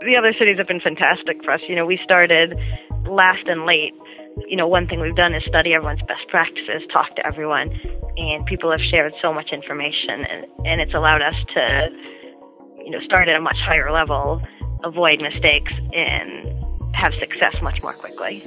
The other cities have been fantastic for us. We started last and late. One thing we've done is study everyone's best practices, talk to everyone, and people have shared so much information, and it's allowed us to, start at a much higher level, avoid mistakes, and have success much more quickly.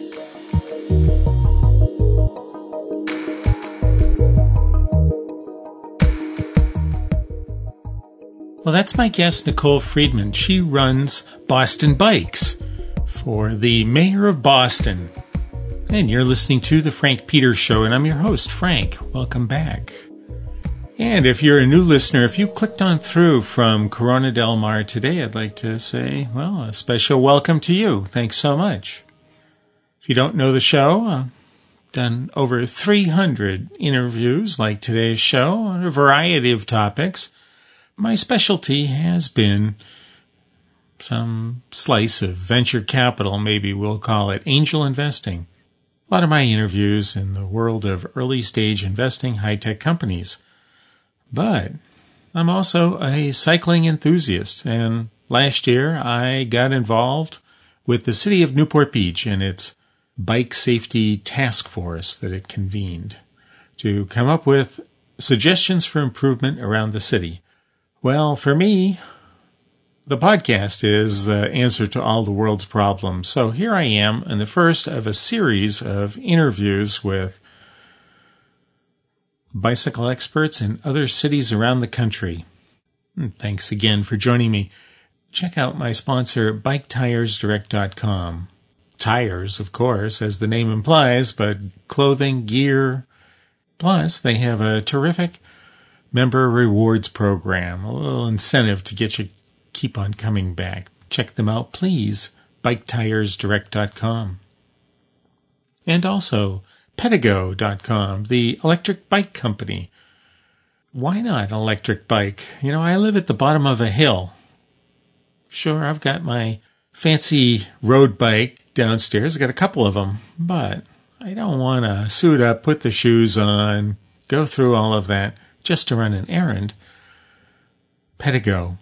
Well, that's my guest, Nicole Friedman. She runs Boston Bikes for the mayor of Boston. And you're listening to The Frank Peters Show, and I'm your host, Frank. Welcome back. And if you're a new listener, if you clicked on through from Corona Del Mar today, I'd like to say, well, a special welcome to you. Thanks so much. If you don't know the show, I've done over 300 interviews like today's show on a variety of topics. My specialty has been some slice of venture capital, maybe we'll call it angel investing. A lot of my interviews in the world of early-stage investing, high-tech companies. But I'm also a cycling enthusiast, and last year I got involved with the city of Newport Beach and its bike safety task force that it convened to come up with suggestions for improvement around the city. Well, for me, the podcast is the answer to all the world's problems. So here I am in the first of a series of interviews with bicycle experts in other cities around the country. Thanks again for joining me. Check out my sponsor, BikeTiresDirect.com. Tires, of course, as the name implies, but clothing, gear. Plus, they have a terrific member rewards program, a little incentive to get you keep on coming back. Check them out, please. BikeTiresDirect.com. And also Pedigo.com, the electric bike company. Why not an electric bike? I live at the bottom of a hill. Sure, I've got my fancy road bike downstairs. I've got a couple of them, but I don't want to suit up, put the shoes on, go through all of that just to run an errand. Pedigo,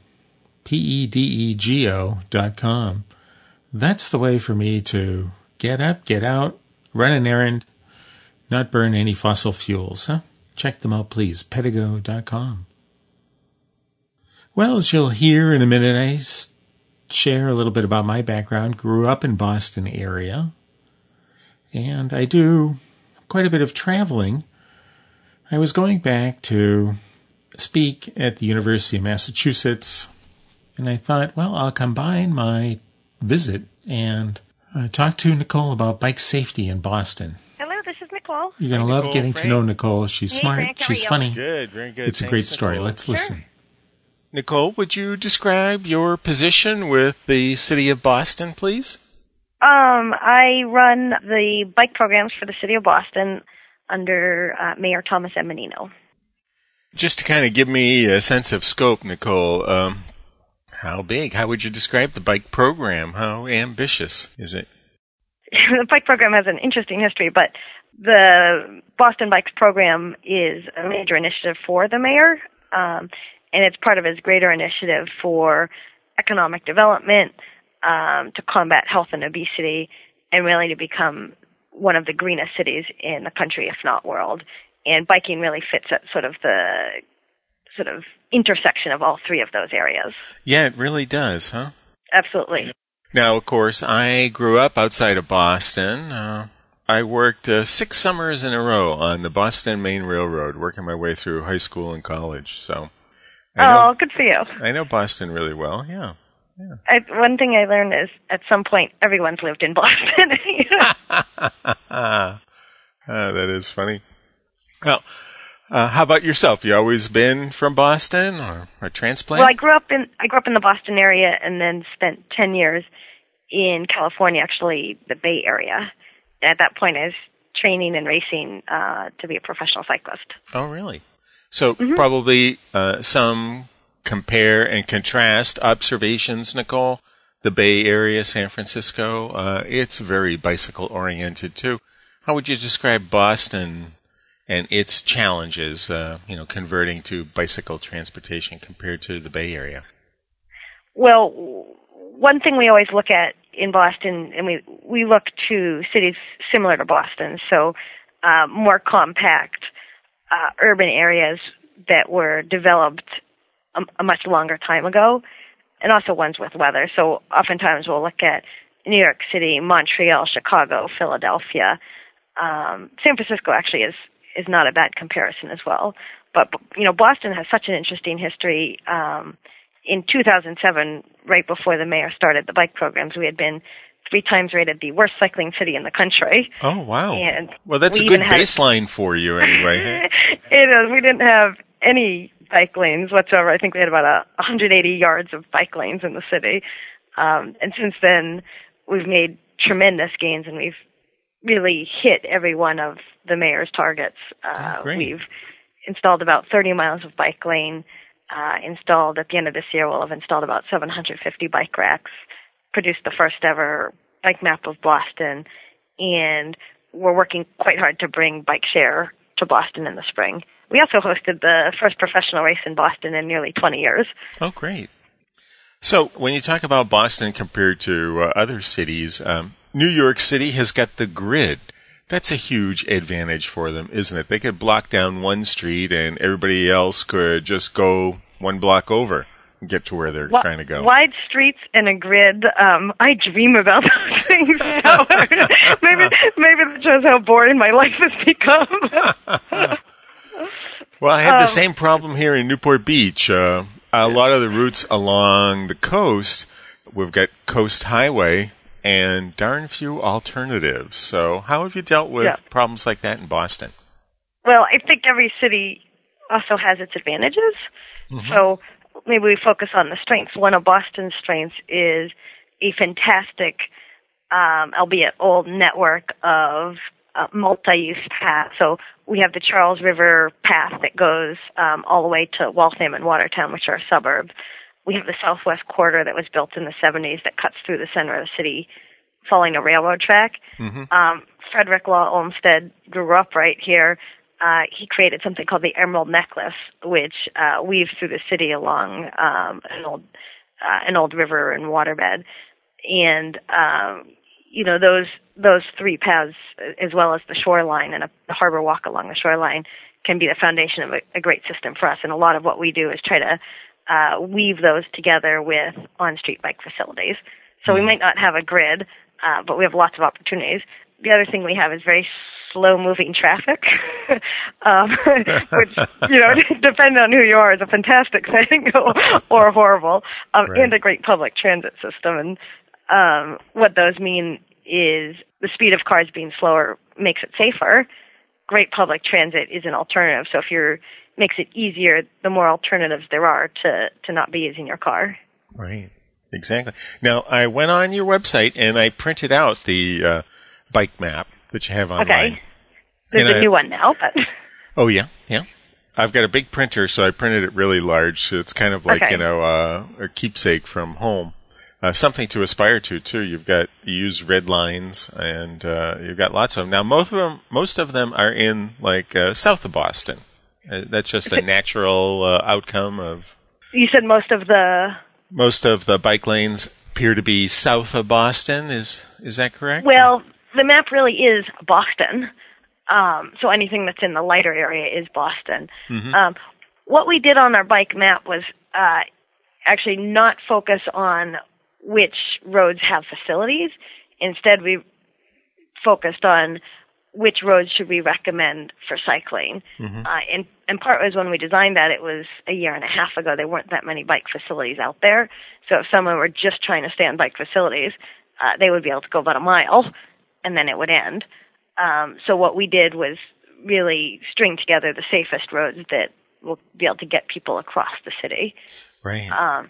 Pedego.com. That's the way for me to get up, get out, run an errand, not burn any fossil fuels. Check them out, please. Pedego.com. Well, as you'll hear in a minute, I share a little bit about my background. Grew up in Boston area, and I do quite a bit of traveling. I was going back to speak at the University of Massachusetts, and I thought, well, I'll combine my visit and talk to Nicole about bike safety in Boston. Hello, this is Nicole. You're going to love getting to know Nicole. She's smart. Frank, she's funny. Good, very good. It's a great story. Nicole. Let's listen. Sure. Nicole, would you describe your position with the city of Boston, please? I run the bike programs for the city of Boston under Mayor Thomas M. Menino. Just to kind of give me a sense of scope, Nicole, how big? How would you describe the bike program? How ambitious is it? The bike program has an interesting history, but the Boston Bikes program is a major initiative for the mayor, and it's part of his greater initiative for economic development, to combat health and obesity, and really to become one of the greenest cities in the country, if not world. And biking really fits at sort of the intersection of all three of those areas. Yeah, it really does, huh? Absolutely. Now, of course, I grew up outside of Boston. I worked 6 summers in a row on the Boston Main Railroad, working my way through high school and college. So, good for you. I know Boston really well, yeah. One thing I learned is at some point everyone's lived in Boston. That is funny. Well, how about yourself? You always been from Boston or a transplant? Well, I grew up in the Boston area and then spent 10 years in California, actually the Bay Area. At that point, I was training and racing to be a professional cyclist. Oh, really? So probably some compare and contrast observations, Nicole. The Bay Area, San Francisco, it's very bicycle-oriented, too. How would you describe Boston and its challenges, converting to bicycle transportation compared to the Bay Area? Well, one thing we always look at in Boston, and we look to cities similar to Boston, so more compact urban areas that were developed a much longer time ago, and also ones with weather. So oftentimes we'll look at New York City, Montreal, Chicago, Philadelphia. San Francisco actually is not a bad comparison as well. But, Boston has such an interesting history. In 2007, right before the mayor started the bike programs, we had been 3 times rated the worst cycling city in the country. Oh, wow. And well, that's a good baseline for you anyway. It is. We didn't have any bike lanes whatsoever. I think we had about 180 yards of bike lanes in the city. And since then, we've made tremendous gains, and we've really hit every one of the mayor's targets. We've installed about 30 miles of bike lane. Installed at the end of this year, we'll have installed about 750 bike racks, produced the first ever bike map of Boston, and we're working quite hard to bring bike share to Boston in the spring. We also hosted the first professional race in Boston in nearly 20 years. Oh, great. So when you talk about Boston compared to other cities, New York City has got the grid. That's a huge advantage for them, isn't it? They could block down one street and everybody else could just go one block over and get to where they're trying to go. Wide streets and a grid, I dream about those things. So maybe that shows how boring my life has become. Well, I have the same problem here in Newport Beach. A lot of the routes along the coast, we've got Coast Highway, and darn few alternatives. So how have you dealt with problems like that in Boston? Well, I think every city also has its advantages. Mm-hmm. So maybe we focus on the strengths. One of Boston's strengths is a fantastic, albeit old, network of multi-use paths. So we have the Charles River path that goes all the way to Waltham and Watertown, which are a suburb. We have the Southwest Corridor that was built in the 70s that cuts through the center of the city, following a railroad track. Mm-hmm. Frederick Law Olmsted grew up right here. He created something called the Emerald Necklace, which weaves through the city along an old river and waterbed. And those 3 paths, as well as the shoreline and the harbor walk along the shoreline, can be the foundation of a great system for us. And a lot of what we do is try to weave those together with on-street bike facilities. So we might not have a grid, but we have lots of opportunities. The other thing we have is very slow-moving traffic, which, depending on who you are, is a fantastic thing or horrible, and a great public transit system. And what those mean is the speed of cars being slower makes it safer. Great public transit is an alternative. So if makes it easier, the more alternatives there are to not be using your car. Right. Exactly. Now, I went on your website and I printed out the bike map that you have online. Okay. There's a new one now, but... Oh, yeah. I've got a big printer, so I printed it really large. So it's kind of like, a keepsake from home. Something to aspire to, too. You use red lines, and you've got lots of them. Now, most of them are in, south of Boston. That's just a natural outcome of... You said most of the bike lanes appear to be south of Boston. Is that correct? Well, the map really is Boston. So anything that's in the lighter area is Boston. Mm-hmm. What we did on our bike map was actually not focus on which roads have facilities. Instead, we focused on which roads should we recommend for cycling. Mm-hmm. And part was when we designed that, it was a year and a half ago, there weren't that many bike facilities out there. So if someone were just trying to stay on bike facilities, they would be able to go about a mile, and then it would end. So what we did was really string together the safest roads that will be able to get people across the city. Right.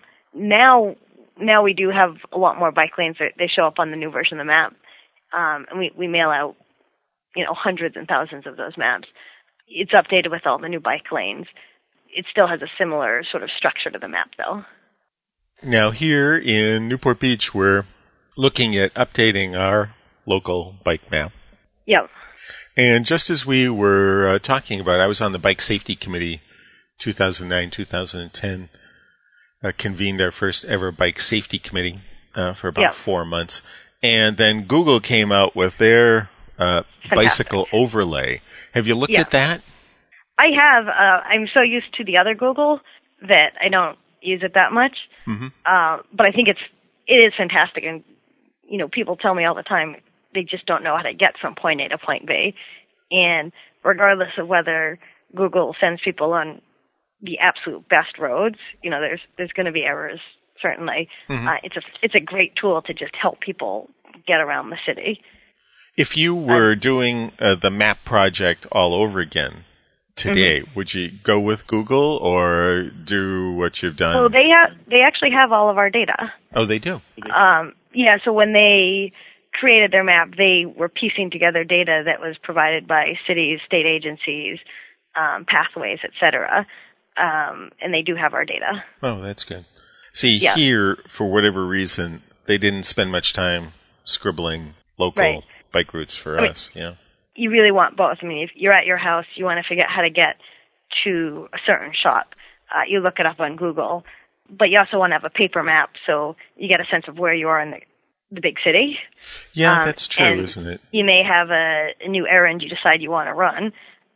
Now we do have a lot more bike lanes. They show up on the new version of the map. And we mail out, hundreds and thousands of those maps. It's updated with all the new bike lanes. It still has a similar sort of structure to the map, though. Now, here in Newport Beach, we're looking at updating our local bike map. Yep. And just as we were talking about, I was on the Bike Safety Committee 2009-2010, convened our first ever Bike Safety Committee. for about 4 months. And then Google came out with their bicycle overlay. Have you looked at that? I have. I'm so used to the other Google that I don't use it that much. But I think it is fantastic. And, people tell me all the time they just don't know how to get from point A to point B. And regardless of whether Google sends people on the absolute best roads, there's going to be errors, certainly. It's a great tool to just help people get around the city. If you were doing the map project all over again today, would you go with Google or do what you've done? Well, they actually have all of our data. Oh, they do? So when they created their map, they were piecing together data that was provided by cities, state agencies, pathways, etc. And they do have our data. Oh, that's good. See, here, for whatever reason, they didn't spend much time scribbling local bike routes for us. You really want both. I mean, if you're at your house, you want to figure out how to get to a certain shop. You look it up on Google. But you also want to have a paper map so you get a sense of where you are in the big city. Yeah, that's true, isn't it? You may have a new errand you decide you want to run.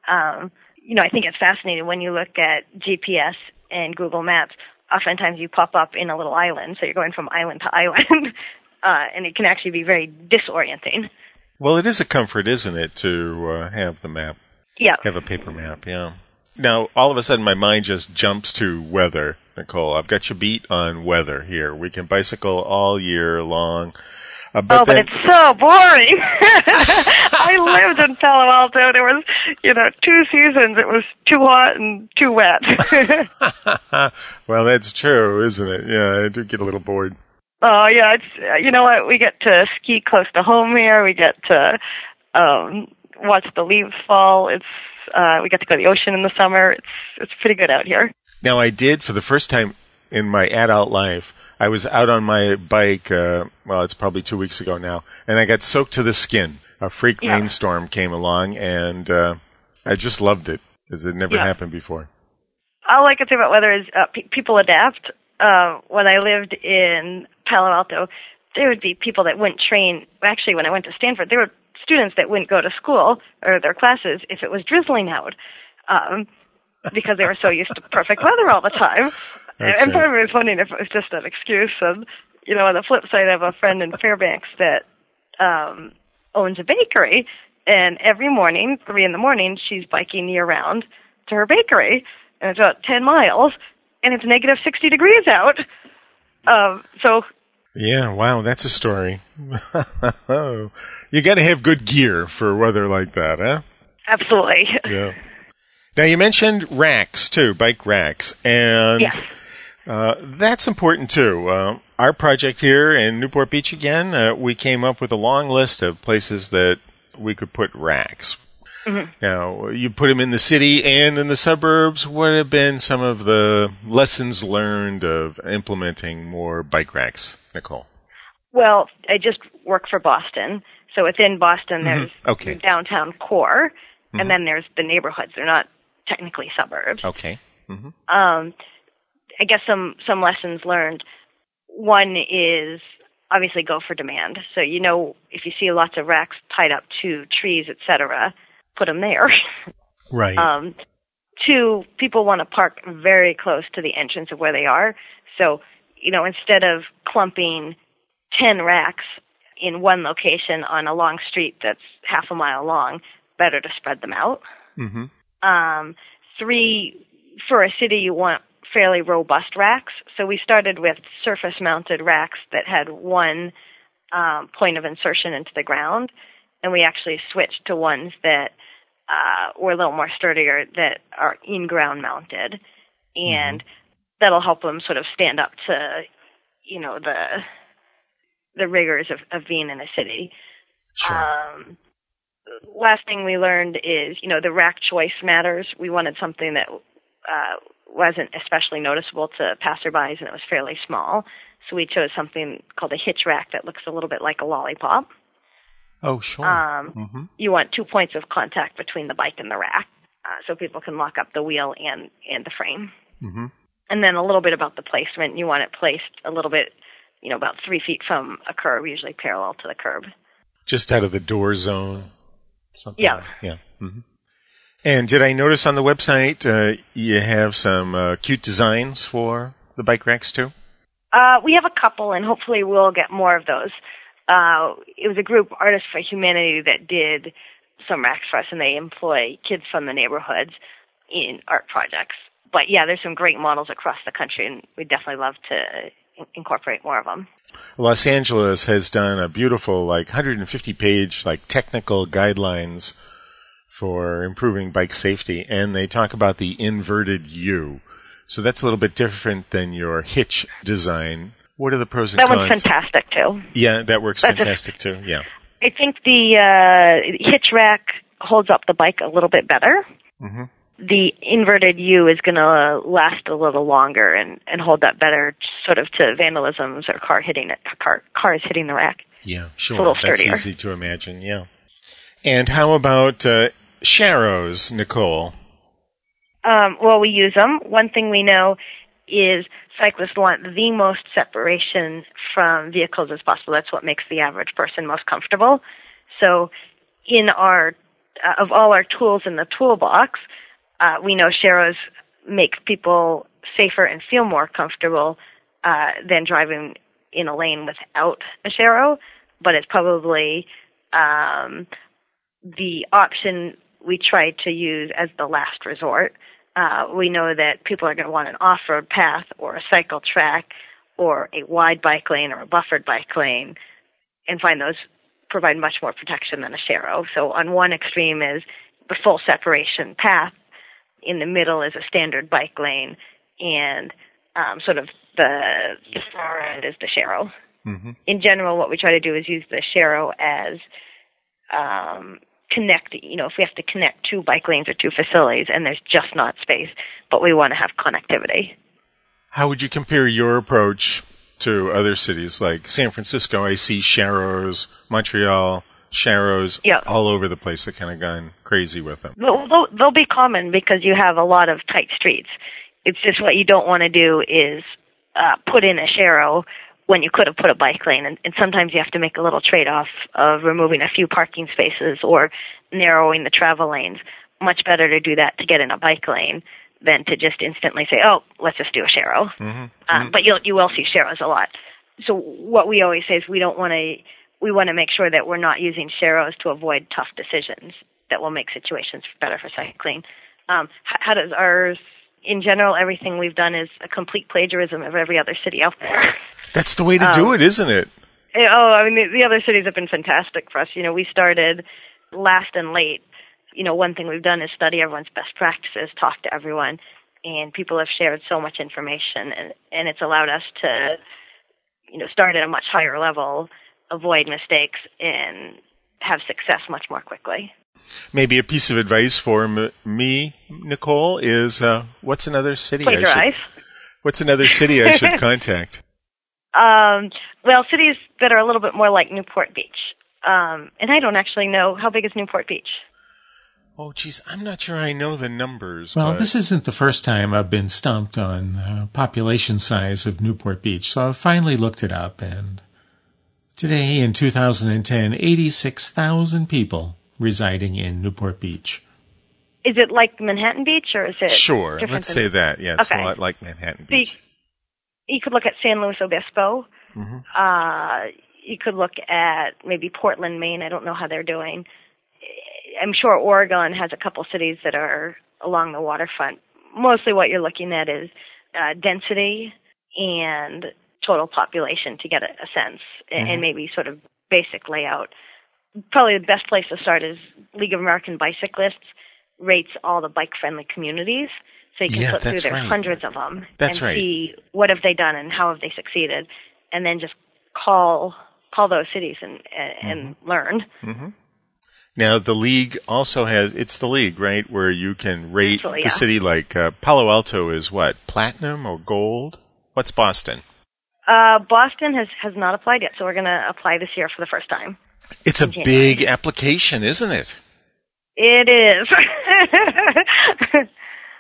I think it's fascinating when you look at GPS and Google Maps. Oftentimes you pop up in a little island, so you're going from island to island, and it can actually be very disorienting. Well, it is a comfort, isn't it, to have the map? Yeah. Have a paper map, yeah. Now, all of a sudden, my mind just jumps to weather, Nicole. I've got you beat on weather here. We can bicycle all year long. But it's so boring. I lived in Palo Alto. There was, 2 seasons. It was too hot and too wet. Well, that's true, isn't it? Yeah, I do get a little bored. Oh, yeah. It's, you know what? We get to ski close to home here. We get to watch the leaves fall. We get to go to the ocean in the summer. It's pretty good out here. Now, I did, for the first time in my adult life, I was out on my bike, it's probably 2 weeks ago now, and I got soaked to the skin. A freak rainstorm came along, and I just loved it, because it never happened before. All I can say about weather is people adapt. When I lived in Palo Alto, there would be people that wouldn't train. Actually, when I went to Stanford, there were students that wouldn't go to school or their classes if it was drizzling out, because they were so used to perfect weather all the time. And part of me was wondering if it was just an excuse. And, on the flip side, I have a friend in Fairbanks that owns a bakery, and every morning, 3 a.m, she's biking year-round to her bakery, and it's about 10 miles, and it's negative 60 degrees out. Yeah, wow, that's a story. You got to have good gear for weather like that, huh? Absolutely. Yeah. Now, you mentioned racks, too, bike racks, and that's important, too. Our project here in Newport Beach, again, we came up with a long list of places that we could put racks. Now, you put them in the city and in the suburbs. What have been some of the lessons learned of implementing more bike racks, Nicole? Well, I just work for Boston. So within Boston, there's the downtown core, and then there's the neighborhoods. They're not technically suburbs. Okay. I guess some lessons learned. One is obviously go for demand. So, if you see lots of racks tied up to trees, etc., put them there. Right. 2, people want to park very close to the entrance of where they are. So, instead of clumping 10 racks in one location on a long street that's half a mile long, better to spread them out. 3, for a city, you want fairly robust racks. So we started with surface-mounted racks that had one point of insertion into the ground, and we actually switched to ones that were a little more sturdier that are in-ground mounted, and that'll help them sort of stand up to, the rigors of being in a city. Sure. Last thing we learned is, the rack choice matters. We wanted something that wasn't especially noticeable to passerbys, and it was fairly small. So we chose something called a hitch rack that looks a little bit like a lollipop. Oh, sure. You want 2 points of contact between the bike and the rack, so people can lock up the wheel and the frame. And then a little bit about the placement. You want it placed a little bit about 3 feet from a curb, usually parallel to the curb. Just out of the door zone? Something Yeah. Like, yeah. Mm-hmm. And did I notice on the website you have some cute designs for the bike racks too? We have a couple, and hopefully we'll get more of those. It was a group, Artists for Humanity, that did some racks for us, and they employ kids from the neighborhoods in art projects. But yeah, there's some great models across the country, and we'd definitely love to incorporate more of them. Los Angeles has done a beautiful, 150-page, technical guidelines for improving bike safety, and they talk about the inverted U. So that's a little bit different than your hitch design. What are the pros and cons? That one's fantastic, too. Yeah, that works fantastic, too, yeah. I think the hitch rack holds up the bike a little bit better. Mm-hmm. The inverted U is going to last a little longer and hold up better sort of to vandalisms or cars hitting the rack. Yeah, It's sure. a little That's sturdier. easy to imagine, yeah. And how about Sharrows, Nicole? Well, we use them. One thing we know is cyclists want the most separation from vehicles as possible. That's what makes the average person most comfortable. So in of all our tools in the toolbox, we know Sharrows make people safer and feel more comfortable than driving in a lane without a Sharrow, but it's probably the option we try to use as the last resort. We know that people are going to want an off-road path or a cycle track or a wide bike lane or a buffered bike lane, and find those provide much more protection than a Sharrow. So on one extreme is the full separation path. In the middle is a standard bike lane, and sort of the far end is the Sharrow. Mm-hmm. In general, what we try to do is use the Sharrow as if we have to connect 2 bike lanes or 2 facilities and there's just not space, but we want to have connectivity. How would you compare your approach to other cities like San Francisco? I see Sharrows, Montreal, Sharrows all over the place. They've kind of gone crazy with them. They'll be common because you have a lot of tight streets. It's just what you don't want to do is put in a Sharrow when you could have put a bike lane. And sometimes you have to make a little trade-off of removing a few parking spaces or narrowing the travel lanes. Much better to do that to get in a bike lane than to just instantly say, oh, let's just do a Sharrow. Mm-hmm. But you will see Sharrows a lot. So what we always say is we want to make sure that we're not using Sharrows to avoid tough decisions that will make situations better for cycling. How does ours... In general, everything we've done is a complete plagiarism of every other city out there. That's the way to do it, isn't it? The other cities have been fantastic for us. We started last and late. One thing we've done is study everyone's best practices, talk to everyone, and people have shared so much information, and it's allowed us to, start at a much higher level, avoid mistakes, and have success much more quickly. Maybe a piece of advice for me, Nicole, is what's another city What's another city I should contact? Well, cities that are a little bit more like Newport Beach. And I don't actually know, how big is Newport Beach? Oh, geez, I'm not sure I know the numbers. Well, this isn't the first time I've been stumped on the population size of Newport Beach, so I finally looked it up, and today, in 2010, 86,000 people residing in Newport Beach. Is it like Manhattan Beach, or is it Sure, let's say that. Yeah, it's a lot like Manhattan Beach. You could look at San Luis Obispo. Mm-hmm. You could look at maybe Portland, Maine. I don't know how they're doing. I'm sure Oregon has a couple cities that are along the waterfront. Mostly what you're looking at is density and total population to get a sense, and maybe sort of basic layout. Probably the best place to start is League of American Bicyclists rates all the bike-friendly communities. So you can flip through there, hundreds of them, see what have they done and how have they succeeded, and then just call those cities and learn. Mm-hmm. Now, the League also has, it's the League, right, where you can rate the city like Palo Alto is what, platinum or gold? What's Boston? Boston has not applied yet, so we're going to apply this year for the first time. It's a big application, isn't it? It is.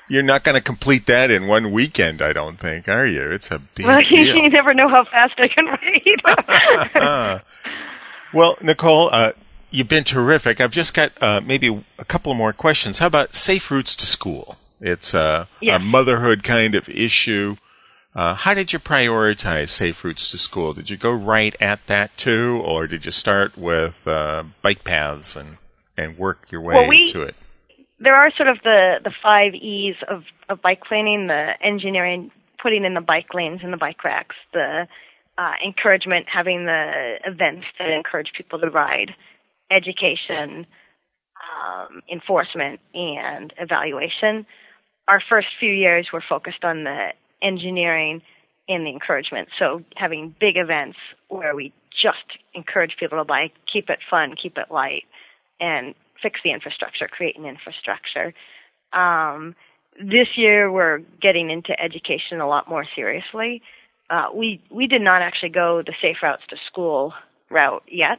You're not going to complete that in one weekend, I don't think, are you? It's a big deal. You never know how fast I can read. Well, Nicole, you've been terrific. I've just got maybe a couple more questions. How about safe routes to school? It's a motherhood kind of issue. How did you prioritize safe routes to school? Did you go right at that too, or did you start with bike paths and work your way to it? There are sort of the 5 E's of bike planning: the engineering, putting in the bike lanes and the bike racks, the encouragement, having the events that encourage people to ride, education, enforcement, and evaluation. Our first few years were focused on the engineering and the encouragement. So having big events where we just encourage people to bike, keep it fun, keep it light, and fix the infrastructure, create an infrastructure. This year we're getting into education a lot more seriously. We did not actually go the Safe Routes to School route yet.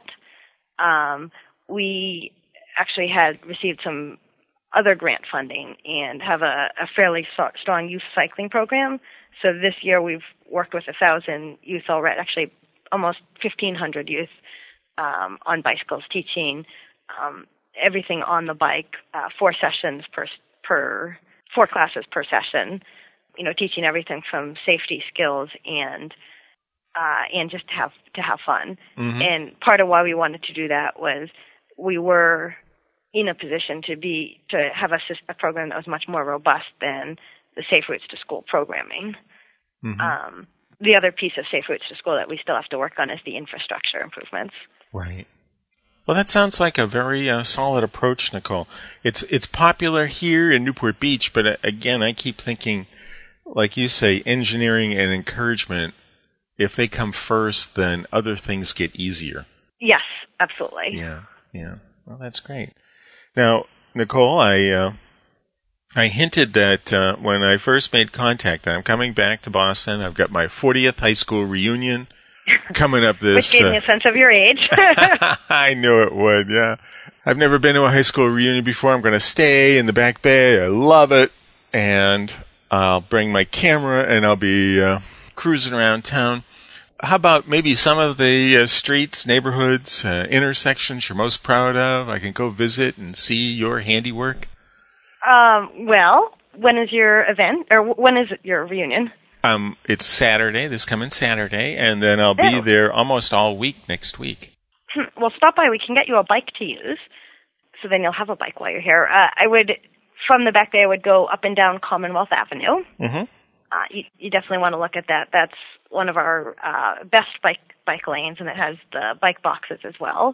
We actually had received some other grant funding and have a fairly strong youth cycling program. So this year we've worked with 1,000 youth already, actually almost 1,500 youth on bicycles, teaching everything on the bike, 4 sessions per 4 classes per session, teaching everything from safety skills and just to have fun. Mm-hmm. And part of why we wanted to do that was we were in a position to have a program that was much more robust than the Safe Routes to School programming. Mm-hmm. The other piece of Safe Routes to School that we still have to work on is the infrastructure improvements. Right. Well, that sounds like a very solid approach, Nicole. It's popular here in Newport Beach, but again, I keep thinking, like you say, engineering and encouragement, if they come first, then other things get easier. Yes, absolutely. Yeah. Well, that's great. Now, Nicole, I hinted that when I first made contact, I'm coming back to Boston. I've got my 40th high school reunion coming up this... Which gave me a sense of your age. I knew it would, yeah. I've never been to a high school reunion before. I'm going to stay in the Back Bay. I love it. And I'll bring my camera and I'll be cruising around town. How about maybe some of the streets, neighborhoods, intersections you're most proud of? I can go visit and see your handiwork. Well, when is your event, or when is your reunion? It's Saturday, this coming Saturday, and then I'll be there almost all week next week. Well, stop by. We can get you a bike to use, so then you'll have a bike while you're here. From the Back Bay, I would go up and down Commonwealth Avenue. Mm-hmm. You definitely want to look at that. That's one of our best bike lanes, and it has the bike boxes as well.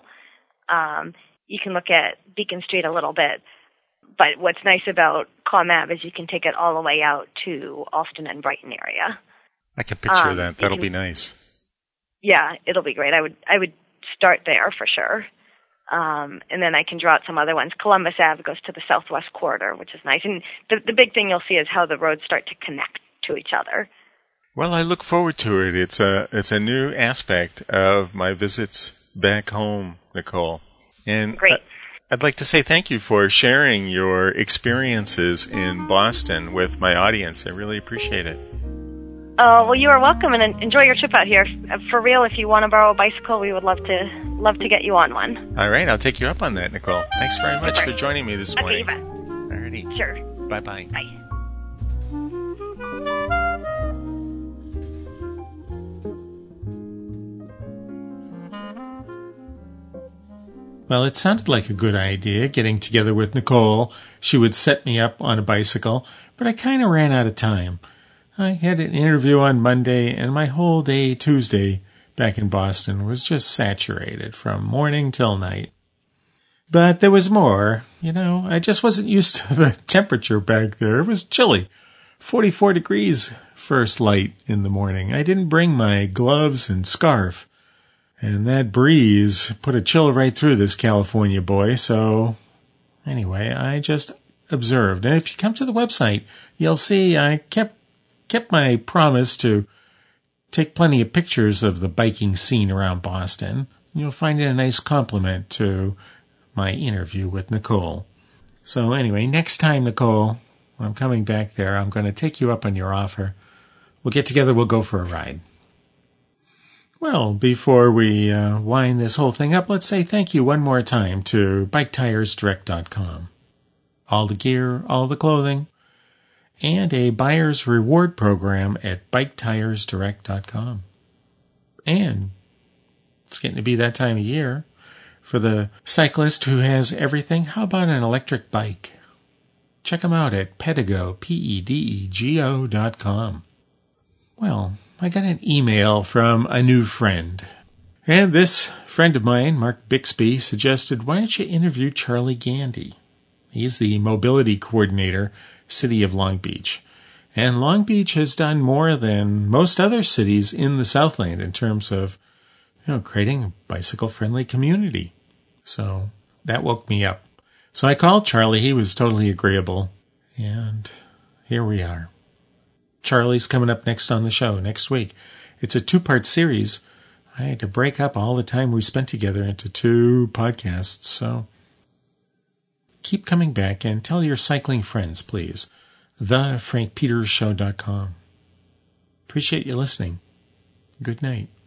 You can look at Beacon Street a little bit, but what's nice about Comm Ave is you can take it all the way out to Alston and Brighton area. I can picture that. That'll be nice. Yeah, it'll be great. I would start there for sure. And then I can draw out some other ones. Columbus Ave goes to the southwest corridor, which is nice. And the big thing you'll see is how the roads start to connect to each other. Well, I look forward to it. It's a new aspect of my visits back home, Nicole. And great. I'd like to say thank you for sharing your experiences in Boston with my audience. I really appreciate it. Oh, well, you are welcome, and enjoy your trip out here. For real, if you want to borrow a bicycle, we would love to get you on one. All right, I'll take you up on that, Nicole. Thanks very much for joining me this morning. Okay, you bet. All righty. Sure. Bye-bye. Bye. Well, it sounded like a good idea, getting together with Nicole. She would set me up on a bicycle, but I kind of ran out of time. I had an interview on Monday, and my whole day Tuesday back in Boston was just saturated from morning till night. But there was more. I just wasn't used to the temperature back there. It was chilly. 44 degrees first light in the morning. I didn't bring my gloves and scarf. And that breeze put a chill right through this California boy. So anyway, I just observed. And if you come to the website, you'll see I kept my promise to take plenty of pictures of the biking scene around Boston. You'll find it a nice compliment to my interview with Nicole. So anyway, next time, Nicole, when I'm coming back there, I'm going to take you up on your offer. We'll get together, we'll go for a ride. Well, before we wind this whole thing up, let's say thank you one more time to BikeTiresDirect.com. All the gear, all the clothing, and a buyer's reward program at BikeTiresDirect.com. And it's getting to be that time of year. For the cyclist who has everything, how about an electric bike? Check them out at Pedego, Pedego.com. Well, I got an email from a new friend. And this friend of mine, Mark Bixby, suggested, why don't you interview Charlie Gandy? He's the mobility coordinator, City of Long Beach. And Long Beach has done more than most other cities in the Southland in terms of, creating a bicycle-friendly community. So that woke me up. So I called Charlie. He was totally agreeable. And here we are. Charlie's coming up next on the show next week. It's a 2-part series. I had to break up all the time we spent together into 2 podcasts. So keep coming back and tell your cycling friends, please. TheFrankPetersShow.com. Appreciate you listening. Good night.